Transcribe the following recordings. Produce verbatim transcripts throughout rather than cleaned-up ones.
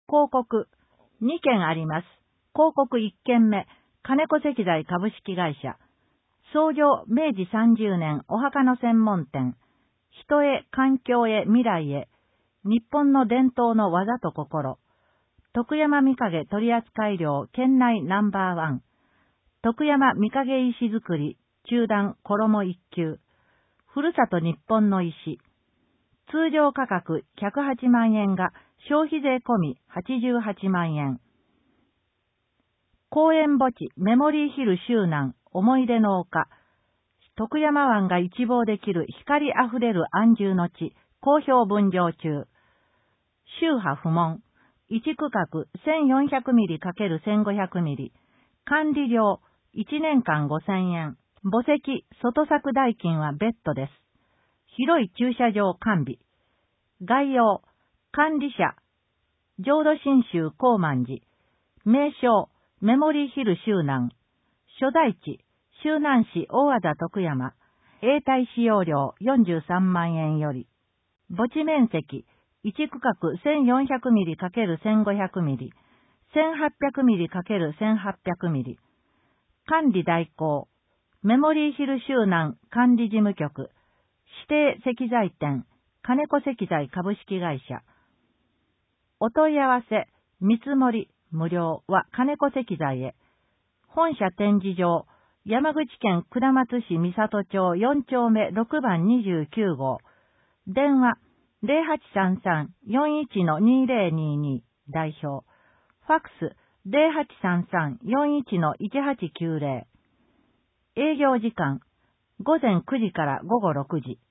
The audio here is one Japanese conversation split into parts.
広告にけんあります。広告いっけんめ、金子石材株式会社。創業めいじさんじゅうねんお墓の専門店。人へ、環境へ、未来へ。日本の伝統の技と心。徳山御影取扱量県内ナンバーワン。徳山御影石造り、中段衣一級。ふるさと日本の石。通常価格ひゃくはちまんえんが消費税込みはちじゅうはちまんえん。公園墓地メモリーヒル周南思い出の丘。徳山湾が一望できる光あふれる安住の地、好評分譲中。宗派不問。いち区画せんよんひゃくミリかけるせんごひゃくミリ。管理料いちねんかんごせんえん。墓石、外柵代金は別途です。広い駐車場完備。概要、管理者、浄土真宗高万寺。名称、メモリーヒル周南。所在地、周南市大和田徳山。永代使用料よんじゅうさんまんえんより。墓地面積、いち区画せんよんひゃくミリかけるせんごひゃくミリ。せんはっぴゃくミリかけるせんはっぴゃくミリ。管理代行、メモリーヒル周南管理事務局。指定石材店、金子石材株式会社。お問い合わせ、見積もり、無料は金子石材へ。本社展示場、山口県下松市三郷町よんちょうめろくばんにじゅうきゅうごう。電話、ゼロはちさんさん よんいち のにゼロにに代表。ファックス、ゼロはちさんさん よんいち のいちはちきゅうゼロ。営業時間、ごぜんくじからごごろくじ。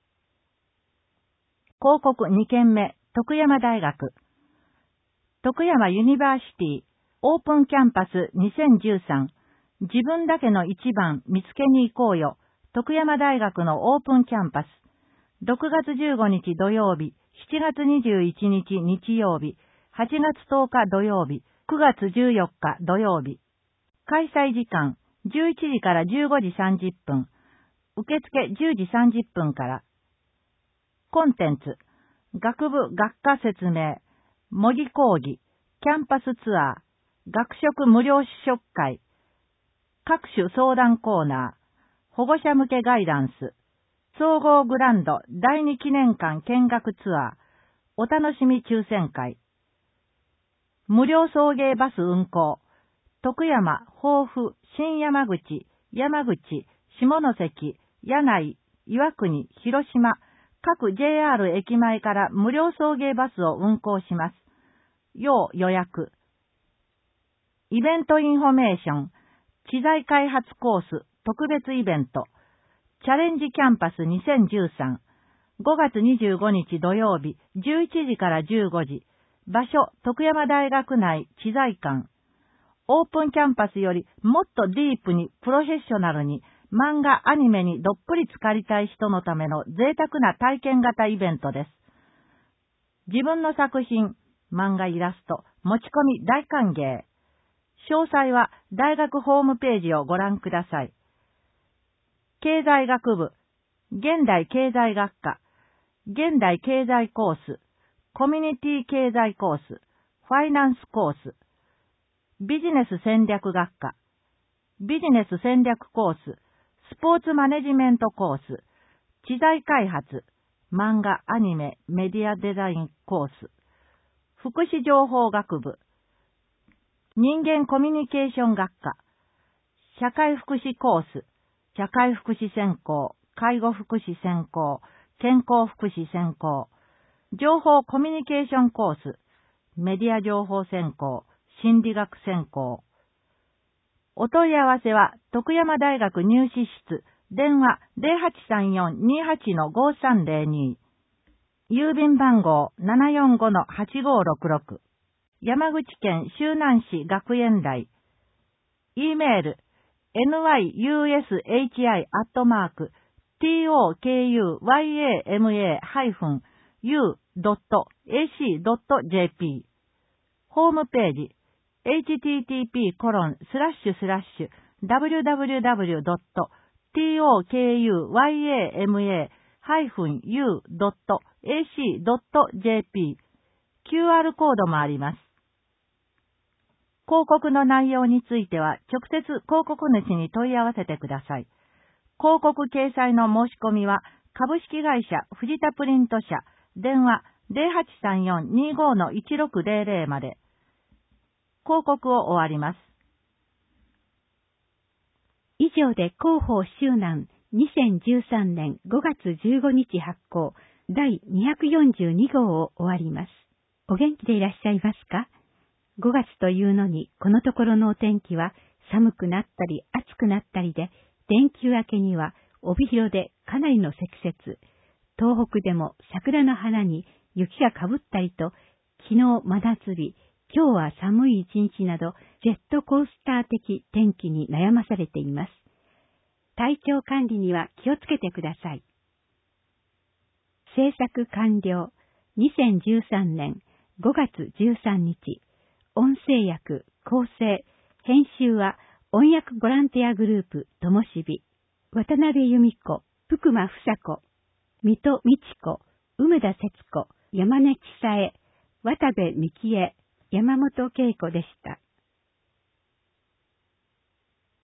広告にけんめ、徳山大学。徳山ユニバーシティ、オープンキャンパスにせんじゅうさん。自分だけの一番見つけに行こうよ。徳山大学のオープンキャンパス。ろくがつじゅうごにち土曜日、しちがつにじゅういちにち日曜日、はちがつとおか土曜日、くがつじゅうよっか土曜日。開催時間、じゅういちじからじゅうごじさんじゅっぷん。受付じゅうじさんじゅっぷんから。コンテンツ、学部学科説明、模擬講義、キャンパスツアー、学食無料試食会、各種相談コーナー、保護者向けガイダンス、総合グランドだいに記念館見学ツアー、お楽しみ抽選会、無料送迎バス運行、徳山、豊富、新山口、山口、下関、柳井、岩国、広島、各 ジェイアール 駅前から無料送迎バスを運行します。要予約。イベントインフォメーション、知財開発コース特別イベント、チャレンジキャンパスにせんじゅうさん、ごがつにじゅうごにち土曜日じゅういちじからじゅうごじ、場所徳山大学内知財館。オープンキャンパスよりもっとディープにプロフェッショナルに漫画アニメにどっぷり浸かりたい人のための贅沢な体験型イベントです。自分の作品、漫画イラスト、持ち込み大歓迎。詳細は大学ホームページをご覧ください。経済学部、現代経済学科、現代経済コース、コミュニティ経済コース、ファイナンスコース、ビジネス戦略学科、ビジネス戦略コース、スポーツマネジメントコース、知財開発、漫画、アニメ、メディアデザインコース、福祉情報学部、人間コミュニケーション学科、社会福祉コース、社会福祉専攻、介護福祉専攻、健康福祉専攻、情報コミュニケーションコース、メディア情報専攻、心理学専攻。お問い合わせは、徳山大学入試室、電話 ゼロはちさんよん にはち ごさんゼロに、郵便番号 ななよんご はちごろくろく、山口県周南市学園大、E メール、エヌワイユーエスエイチアイ アットマーク、トクユーヤマ ユー ドット エーシー ドット ジェーピー。ホームページ、エイチティーティーピー コロン スラッシュスラッシュ ダブリューダブリューダブリュー ドット トクユーヤマ ユー ドット エーシー ドット ジェーピー。キューアール コードもあります。 広告の内容については、直接広告主に問い合わせてください。広告掲載の申し込みは、株式会社藤田プリント社、電話 ゼロはちさんよん にご の いちろくゼロゼロ まで。広告を終わります。 以上で広報周南にせんじゅうさんねんごがつじゅうごにち発行だいにひゃくよんじゅうにごうを終わります。お元気でいらっしゃいますか？ごがつというのにこのところのお天気は寒くなったり暑くなったりで、連休明けには帯広でかなりの積雪、東北でも桜の花に雪がかぶったりと、昨日真夏日、今日は寒い一日などジェットコースター的天気に悩まされています。体調管理には気をつけてください。制作完了。にせんじゅうさんねんごがつじゅうさんにち。音声訳、構成、編集は音訳ボランティアグループともしび、渡辺由美子、福間房子、水戸美智子、梅田節子、山根千沙恵、渡部幹恵、山本恵子でした。